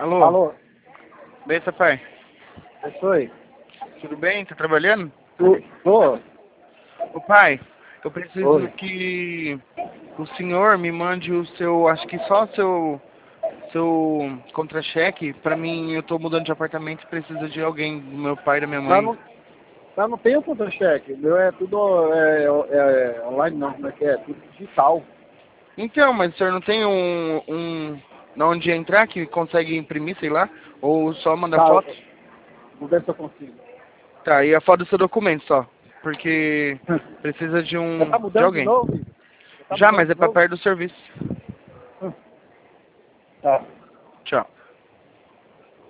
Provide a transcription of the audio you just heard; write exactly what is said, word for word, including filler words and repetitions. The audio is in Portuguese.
Alô? Alô? Beleza, pai? Oi? Tudo bem? Tá trabalhando? Tu, tô? Ô, pai, eu preciso Oi. que o senhor me mande o seu, acho que só seu, seu contra-cheque. Pra mim, eu tô mudando de apartamento e preciso de alguém, do meu pai e da minha Mas mãe. não, mas não tem o contra-cheque. O meu é tudo é, é, é online, não. Como é que é? Tudo digital. Então, mas o senhor não tem um, um, onde entrar que consegue imprimir, sei lá? Ou só mandar Tá, foto? vou ver se eu consigo. Tá, e a foto do seu documento só. Porque precisa de Já um, tá de mudando de alguém. novo? Já tá Já, mudando mas de é pra novo? perto do serviço. Tá. Tchau.